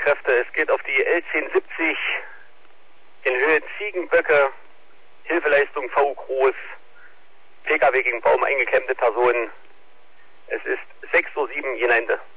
Einsatzkräfte. Es geht auf die L1070 in Höhe Ziegenböcke, Hilfeleistung V groß, PKW gegen Baum eingeklemmte Personen. Es ist 6:07 Uhr, Jenende.